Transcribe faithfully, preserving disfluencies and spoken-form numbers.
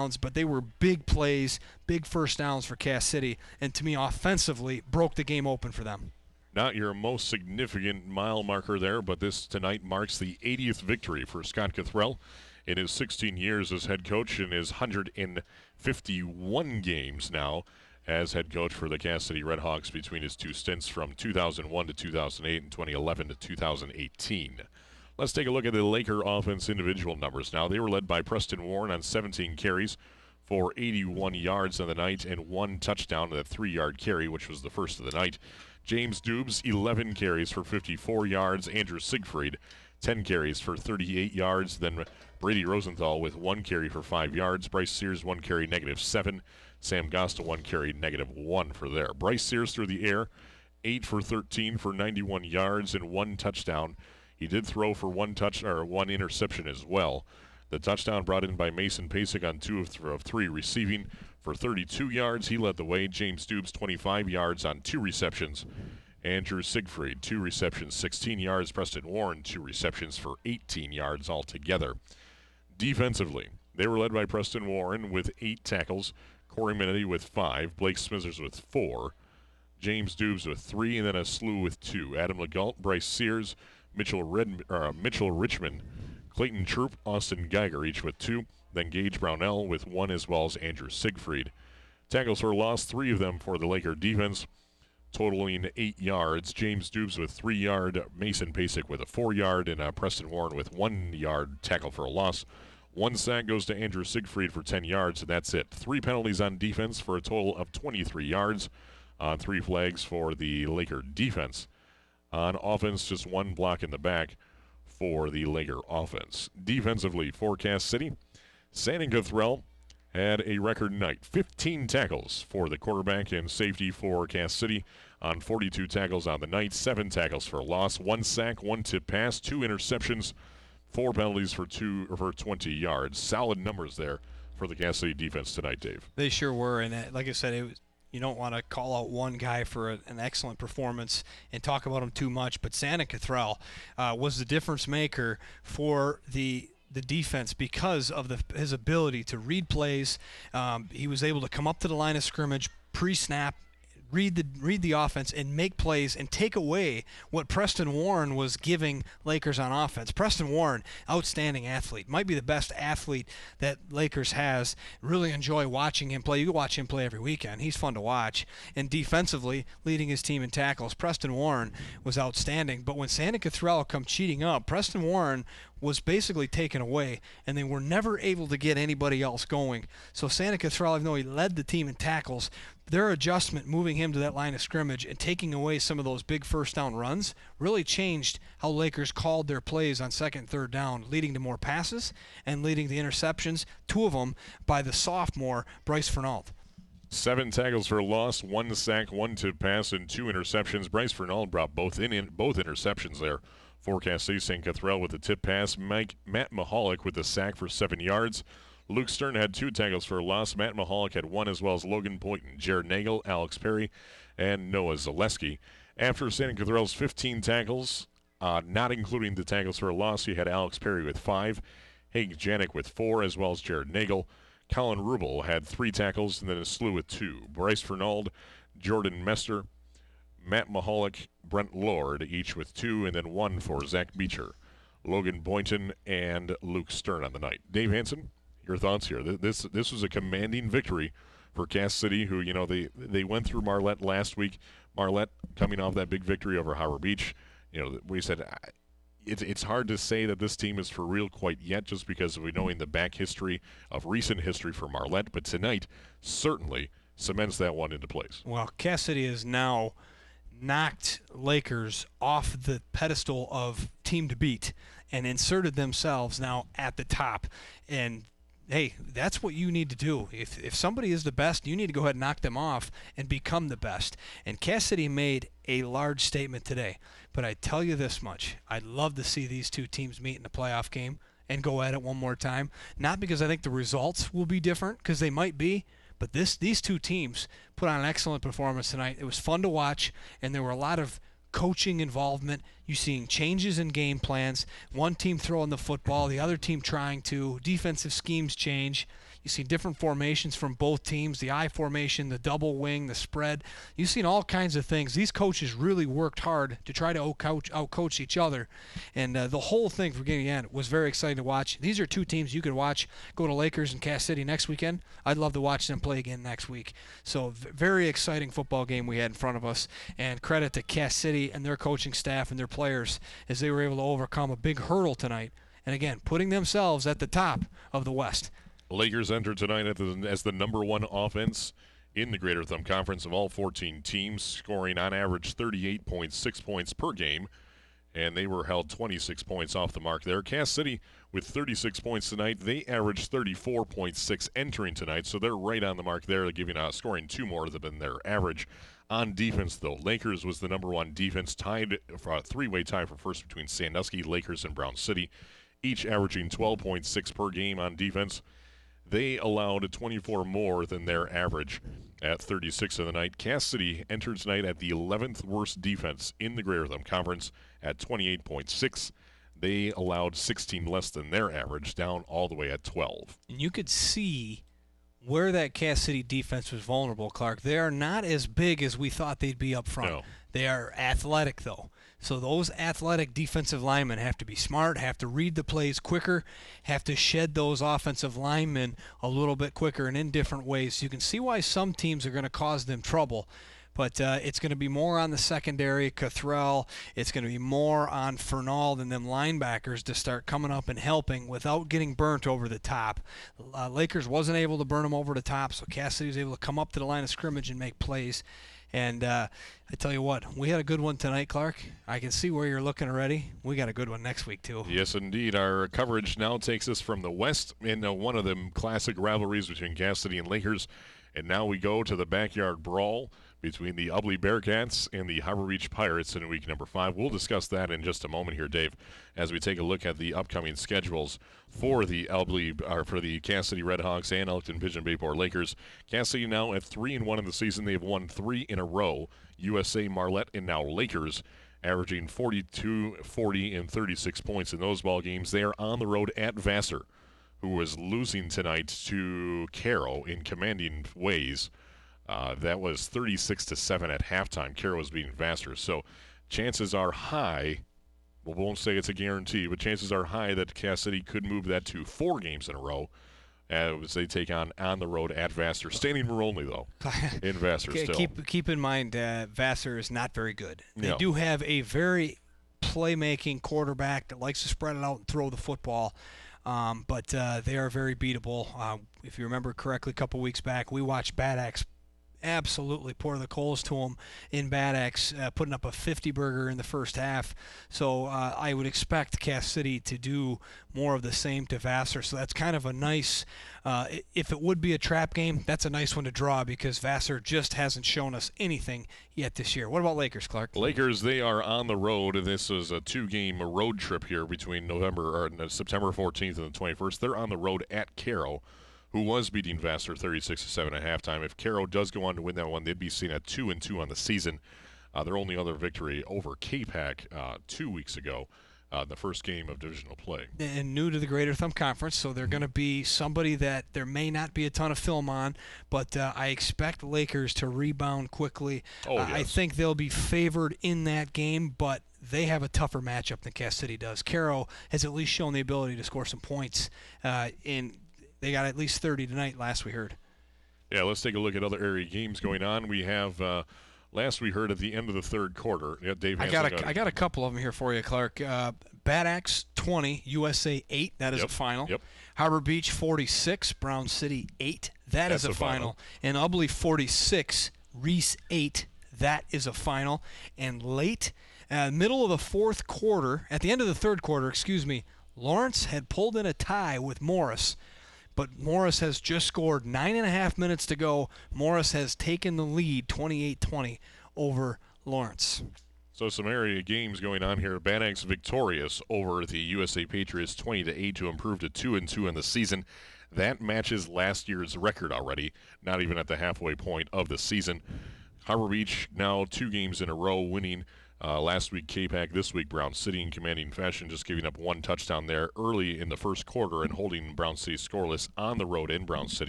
downs, but they were big plays, big first downs for Cass City, and to me, offensively, broke the game open for them. Not your most significant mile marker there, but this tonight marks the eightieth victory for Scott Cothrell in his sixteen years as head coach in his one hundred fifty-one games now as head coach for the Cass City Redhawks between his two stints from two thousand one to two thousand eight and twenty eleven to two thousand eighteen. Let's take a look at the Laker offense individual numbers now. They were led by Preston Warren on seventeen carries for eighty-one yards on the night and one touchdown and a three-yard carry, which was the first of the night. James Dubes, eleven carries for fifty-four yards. Andrew Siegfried, ten carries for thirty-eight yards. Then Brady Rosenthal with one carry for five yards. Bryce Sears, one carry, negative seven. Sam Gosta, one carry, negative one for there. Bryce Sears through the air, eight for thirteen for ninety-one yards and one touchdown. He did throw for one touch or one interception as well. The touchdown brought in by Mason Pasek on two of, th- of three receiving for thirty-two yards. He led the way. James Dubes, twenty-five yards on two receptions. Andrew Siegfried, two receptions, sixteen yards. Preston Warren, two receptions for eighteen yards altogether. Defensively, they were led by Preston Warren with eight tackles, Corey Minetti with five, Blake Smithers with four, James Dubes with three, and then a slew with two. Adam Legault, Bryce Sears, Mitchell, Red, uh, Mitchell Richmond, Clayton Troop, Austin Geiger, each with two. Then Gage Brownell with one, as well as Andrew Siegfried. Tackles for loss, three of them for the Laker defense, totaling eight yards. James Dubes with three yard, Mason Pasek with a four yard, and uh, Preston Warren with one yard tackle for a loss. One sack goes to Andrew Siegfried for ten yards, and that's it. Three penalties on defense for a total of twenty-three yards. On uh, three flags for the Laker defense. On offense, just one block in the back for the Laker offense. Defensively for Cass City, Sandon Cothrell had a record night. fifteen tackles for the quarterback and safety for Cass City on forty-two tackles on the night. Seven tackles for a loss, one sack, one tip pass, two interceptions, four penalties for two for twenty yards. Solid numbers there for the Cass City defense tonight, Dave. They sure were, and uh, like I said, it was, you don't want to call out one guy for a, an excellent performance and talk about him too much, but Sandon Cothrell uh, was the difference maker for the the defense because of the, his ability to read plays. Um, he was able to come up to the line of scrimmage pre-snap, read the read the offense and make plays and take away what Preston Warren was giving Lakers on offense. Preston Warren, outstanding athlete, might be the best athlete that Lakers has. Really enjoy watching him play. You can watch him play every weekend. He's fun to watch. And defensively, leading his team in tackles, Preston Warren was outstanding. But when Sandon Cothrell come cheating up, Preston Warren was basically taken away, and they were never able to get anybody else going. So Sandon Cothrell, even though he led the team in tackles, their adjustment moving him to that line of scrimmage and taking away some of those big first down runs really changed how Lakers called their plays on second and third down, leading to more passes and leading to interceptions, two of them by the sophomore Bryce Fernald. Seven tackles for a loss, one sack, one tip pass, and two interceptions. Bryce Fernald brought both in, in both interceptions there. For Cass City, Saint Cothrell with the tip pass. Mike, Matt Mahalik with the sack for seven yards. Luke Stern had two tackles for a loss. Matt Mahalik had one, as well as Logan Boynton, Jared Nagel, Alex Perry, and Noah Zaleski. After Sandon Cothrell's fifteen tackles, uh, not including the tackles for a loss, he had Alex Perry with five, Hank Janik with four, as well as Jared Nagel. Colin Rubel had three tackles and then a slew with two. Bryce Fernald, Jordan Mester, Matt Mahalik, Brent Lord, each with two, and then one for Zach Beecher, Logan Boynton, and Luke Stern on the night. Dave Hansen, your thoughts here? This this was a commanding victory for Cass City, who, you know, they, they went through Marlette last week. Marlette coming off that big victory over Howard Beach. You know, we said it's it's hard to say that this team is for real quite yet, just because of we knowing the back history of recent history for Marlette. But tonight certainly cements that one into place. Well, Cass City is now knocked Lakers off the pedestal of team to beat and inserted themselves now at the top. And hey, that's what you need to do. If if somebody is the best, you need to go ahead and knock them off and become the best. And Cass City made a large statement today. But I tell you this much, I'd love to see these two teams meet in the playoff game and go at it one more time. Not because I think the results will be different, because they might be, but this these two teams put on an excellent performance tonight. It was fun to watch, and there were a lot of coaching involvement. You're seeing changes in game plans. One team throwing the football, the other team trying to. Defensive schemes change. You've seen different formations from both teams, the I formation, the double wing, the spread. You've seen all kinds of things. These coaches really worked hard to try to out-coach, out-coach each other. And uh, the whole thing from beginning to end was very exciting to watch. These are two teams you could watch go to Lakers and Cass City next weekend. I'd love to watch them play again next week. So v- very exciting football game we had in front of us. And credit to Cass City and their coaching staff and their players as they were able to overcome a big hurdle tonight. And again, putting themselves at the top of the West. Lakers enter tonight at the, as the number one offense in the Greater Thumb Conference of all fourteen teams, scoring on average thirty-eight point six points per game, and they were held twenty-six points off the mark there. Cass City with thirty-six points tonight. They averaged thirty-four point six entering tonight, so they're right on the mark there, giving uh, scoring two more than their average. On defense, though, Lakers was the number one defense, tied for a three-way tie for first between Sandusky, Lakers, and Brown City, each averaging twelve point six per game on defense. They allowed twenty-four more than their average at thirty-six of the night. Cass City entered tonight at the eleventh worst defense in the Greater Thumb Conference at twenty-eight point six. They allowed sixteen less than their average, down all the way at twelve. And you could see where that Cass City defense was vulnerable, Clark. They are not as big as we thought they'd be up front. No. They are athletic, though. So those athletic defensive linemen have to be smart, have to read the plays quicker, have to shed those offensive linemen a little bit quicker and in different ways. So you can see why some teams are going to cause them trouble. But uh, it's going to be more on the secondary, Cothrell. It's going to be more on Fernald and them linebackers to start coming up and helping without getting burnt over the top. Uh, Lakers wasn't able to burn them over the top, so Cass City was able to come up to the line of scrimmage and make plays. And uh, I tell you what, we had a good one tonight, Clark. I can see where you're looking already. We got a good one next week, too. Yes, indeed. Our coverage now takes us from the West in uh, one of the classic rivalries between Cass City and Lakers. And now we go to the backyard brawl between the Ubly Bearcats and the Harbor Beach Pirates in week number five. We'll discuss that in just a moment here, Dave, as we take a look at the upcoming schedules for the Ubly, or for the Cass City Redhawks and Elkton Pigeon Bayport Lakers. Cass City now at three and one in the season. They've won three in a row. U S A, Marlette, and now Lakers, averaging forty-two, forty, and thirty-six points in those ball games. They are on the road at Vassar, who was losing tonight to Caro in commanding ways. Uh, that was thirty-six to seven at halftime. Caro was beating Vassar. So chances are high, we won't say it's a guarantee, but chances are high that Cass City could move that to four games in a row as they take on on the road at Vassar. Standing room only, though, in Vassar still. Keep, keep in mind, uh, Vassar is not very good. They No. do have a very playmaking quarterback that likes to spread it out and throw the football. Um, but uh, they are very beatable. Uh, if you remember correctly, a couple weeks back, we watched Bad Axe absolutely pour the coals to them in Bad Axe, uh, putting up a fifty burger in the first half. So uh, I would expect Cass City to do more of the same to Vassar. So that's kind of a nice, uh, if it would be a trap game, that's a nice one to draw because Vassar just hasn't shown us anything yet this year. What about Lakers, Clark? Lakers, they are on the road. This is a two-game road trip here between November or no, September fourteenth and the twenty-first. They're on the road at Caro, who was beating Vassar thirty-six to seven at halftime. If Caro does go on to win that one, they'd be seen at two and two on the season. Uh, their only other victory over K PAC uh, two weeks ago, uh, the first game of divisional play. And new to the Greater Thumb Conference, so they're going to be somebody that there may not be a ton of film on, but uh, I expect Lakers to rebound quickly. Oh, uh, yes. I think they'll be favored in that game, but they have a tougher matchup than Cass City does. Caro has at least shown the ability to score some points uh, in. They got at least thirty tonight, last we heard. Yeah, let's take a look at other area games going on. We have, uh, last we heard at the end of the third quarter, yeah, Dave I Hansel got a, I got a couple of them here for you, Clark. Uh, Bad Axe twenty, U S A eight. That is Yep, a final. yep. Harbor Beach forty-six, Brown City eight. That That's is a a final. final. And Ubly forty-six, Reese eight. That is a final. And late, uh, middle of the fourth quarter, at the end of the third quarter, excuse me, Lawrence had pulled in a tie with Morris. But Morris has just scored nine and a half minutes to go. Morris has taken the lead twenty-eight twenty over Lawrence. So some area games going on here. Bad Axe victorious over the U S A Patriots twenty to eight to improve to two and two in the season. That matches last year's record already, not even at the halfway point of the season. Harbor Beach now two games in a row winning Uh, last week, K-Pac. This week, Brown City in commanding fashion, just giving up one touchdown there early in the first quarter and holding Brown City scoreless on the road in Brown City.